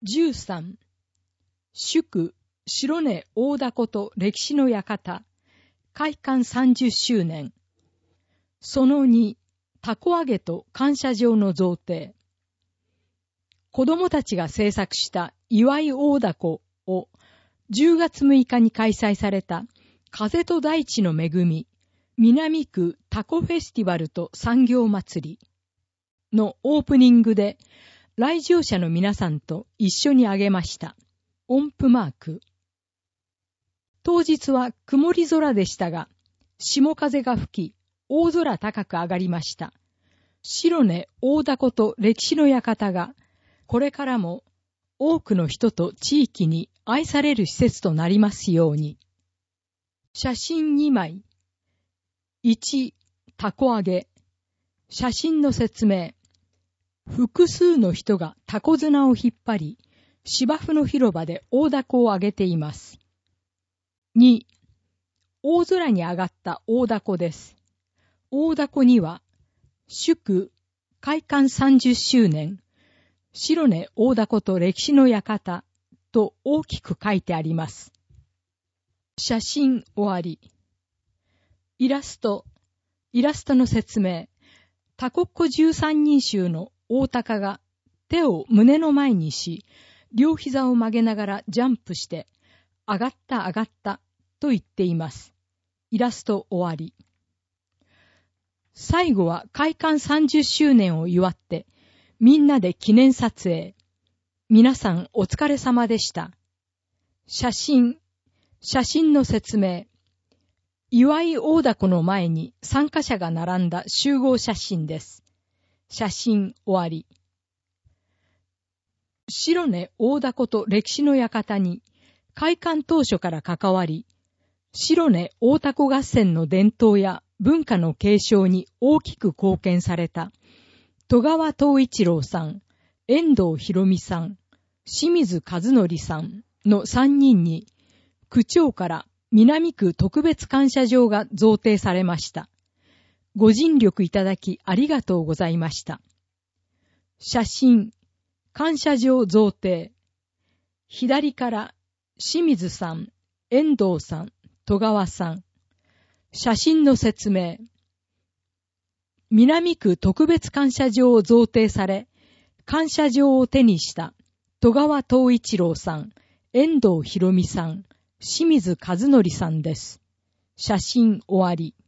13、祝白根大凧と歴史の館、開館30周年。その2、凧揚げと感謝状の贈呈。子供たちが制作した祝い大凧を10月6日に開催された風と大地の恵み、南区タコフェスティバルと産業祭りのオープニングで来場者の皆さんと一緒にあげました。音符マーク。当日は曇り空でしたが、霜風が吹き、大空高く上がりました。白根大凧と歴史の館が、これからも多くの人と地域に愛される施設となりますように。写真2枚。1、凧揚げ。写真の説明。複数の人がタコ綱を引っ張り、芝生の広場で大凧を揚げています。2、大空に上がった大凧です。大凧には、祝開館30周年、白根大凧と歴史の館と大きく書いてあります。写真終わり。イラストの説明。タコっ子13人衆の大凧が手を胸の前にし、両膝を曲げながらジャンプして、上がった上がったと言っています。イラスト終わり。最後は開館30周年を祝って、みんなで記念撮影。皆さんお疲れ様でした。写真の説明。祝い大凧の前に参加者が並んだ集合写真です。写真終わり。白根大凧と歴史の館に開館当初から関わり、白根大凧合戦の伝統や文化の継承に大きく貢献された戸川東一郎さん、遠藤博美さん、清水和則さんの3人に区長から南区特別感謝状が贈呈されました。ご尽力いただきありがとうございました。写真、感謝状贈呈。左から清水さん、遠藤さん、戸川さん。写真の説明。南区特別感謝状を贈呈され、感謝状を手にした戸川東一郎さん、遠藤博美さん、清水和則さんです。写真終わり。